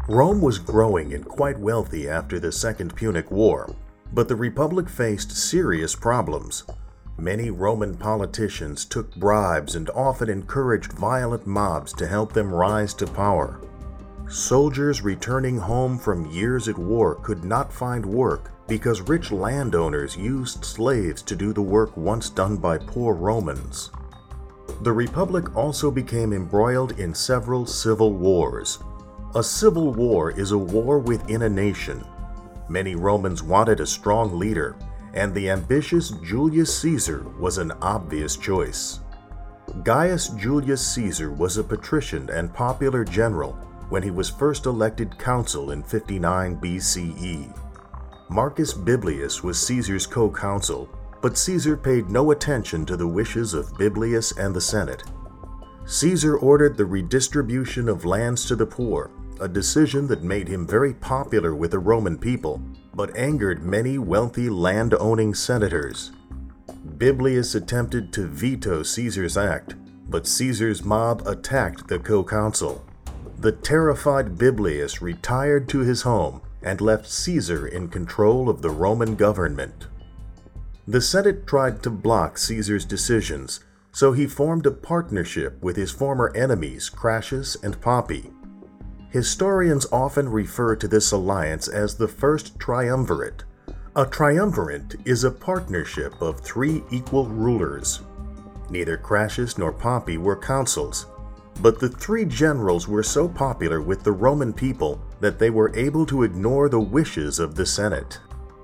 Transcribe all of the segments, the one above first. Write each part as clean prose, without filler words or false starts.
Rome was growing and quite wealthy after the Second Punic War, but the Republic faced serious problems. Many Roman politicians took bribes and often encouraged violent mobs to help them rise to power. Soldiers returning home from years at war could not find work because rich landowners used slaves to do the work once done by poor Romans. The Republic also became embroiled in several civil wars. A civil war is a war within a nation. Many Romans wanted a strong leader, and the ambitious Julius Caesar was an obvious choice. Gaius Julius Caesar was a patrician and popular general when he was first elected consul in 59 BCE. Marcus Biblius was Caesar's co-consul, but Caesar paid no attention to the wishes of Biblius and the Senate. Caesar ordered the redistribution of lands to the poor, a decision that made him very popular with the Roman people, but angered many wealthy land-owning senators. Biblius attempted to veto Caesar's act, but Caesar's mob attacked the co-consul. The terrified Biblius retired to his home and left Caesar in control of the Roman government. The Senate tried to block Caesar's decisions, so he formed a partnership with his former enemies Crassus and Pompey. Historians often refer to this alliance as the First Triumvirate. A triumvirate is a partnership of three equal rulers. Neither Crassus nor Pompey were consuls, but the three generals were so popular with the Roman people that they were able to ignore the wishes of the Senate.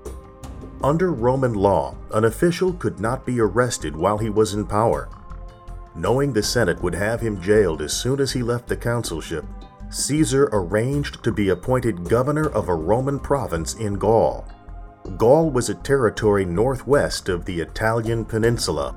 Under Roman law, an official could not be arrested while he was in power. Knowing the Senate would have him jailed as soon as he left the consulship, Caesar arranged to be appointed governor of a Roman province in Gaul. Gaul was a territory northwest of the Italian peninsula.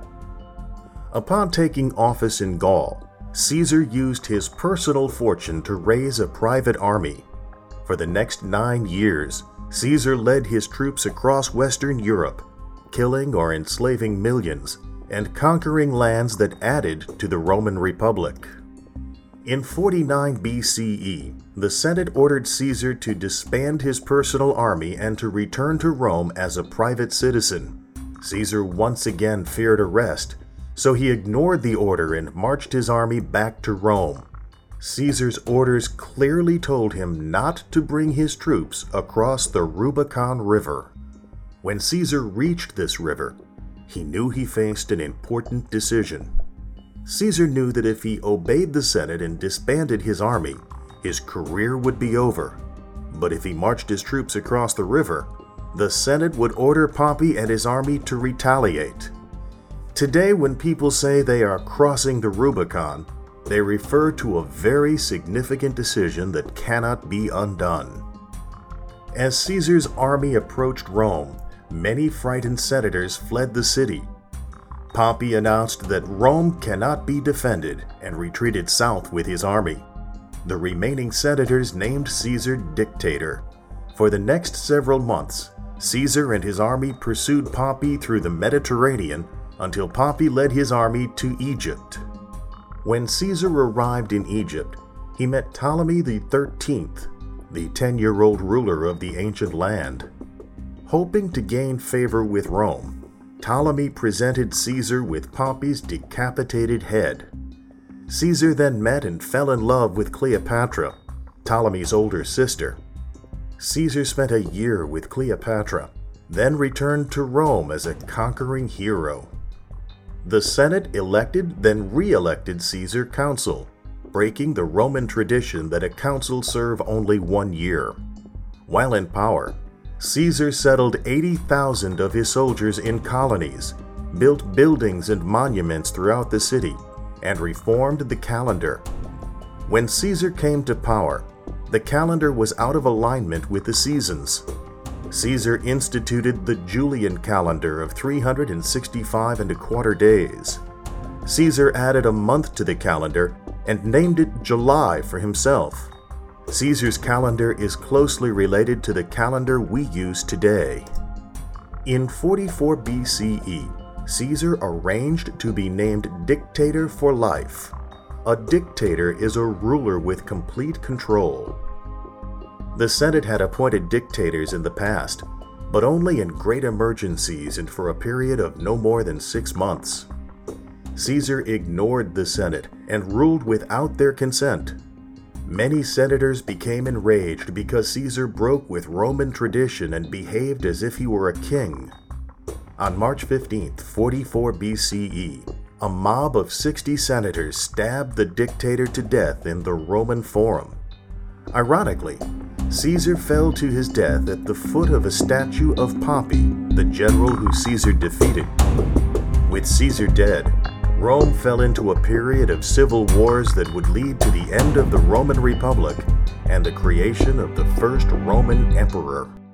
Upon taking office in Gaul, Caesar used his personal fortune to raise a private army. For the next 9 years, Caesar led his troops across Western Europe, killing or enslaving millions, and conquering lands that added to the Roman Republic. In 49 BCE, the Senate ordered Caesar to disband his personal army and to return to Rome as a private citizen. Caesar once again feared arrest, so he ignored the order and marched his army back to Rome. Caesar's orders clearly told him not to bring his troops across the Rubicon River. When Caesar reached this river, he knew he faced an important decision. Caesar knew that if he obeyed the Senate and disbanded his army, his career would be over. But if he marched his troops across the river, the Senate would order Pompey and his army to retaliate. Today, when people say they are crossing the Rubicon, they refer to a very significant decision that cannot be undone. As Caesar's army approached Rome, many frightened senators fled the city. Pompey announced that Rome cannot be defended and retreated south with his army. The remaining senators named Caesar dictator. For the next several months, Caesar and his army pursued Pompey through the Mediterranean until Pompey led his army to Egypt. When Caesar arrived in Egypt, he met Ptolemy XIII, the 10-year-old ruler of the ancient land. Hoping to gain favor with Rome, Ptolemy presented Caesar with Pompey's decapitated head. Caesar then met and fell in love with Cleopatra, Ptolemy's older sister. Caesar spent a year with Cleopatra, then returned to Rome as a conquering hero. The Senate elected, then re-elected Caesar consul, breaking the Roman tradition that a consul serve only 1 year. While in power, Caesar settled 80,000 of his soldiers in colonies, built buildings and monuments throughout the city, and reformed the calendar. When Caesar came to power, the calendar was out of alignment with the seasons. Caesar instituted the Julian calendar of 365 and a quarter days. Caesar added a month to the calendar and named it July for himself. Caesar's calendar is closely related to the calendar we use today. In 44 BCE, Caesar arranged to be named dictator for life. A dictator is a ruler with complete control. The Senate had appointed dictators in the past, but only in great emergencies and for a period of no more than 6 months. Caesar ignored the Senate and ruled without their consent. Many senators became enraged because Caesar broke with Roman tradition and behaved as if he were a king. On March 15, 44 BCE, a mob of 60 senators stabbed the dictator to death in the Roman Forum. Ironically, Caesar fell to his death at the foot of a statue of Pompey, the general who Caesar defeated. With Caesar dead, Rome fell into a period of civil wars that would lead to the end of the Roman Republic and the creation of the first Roman emperor.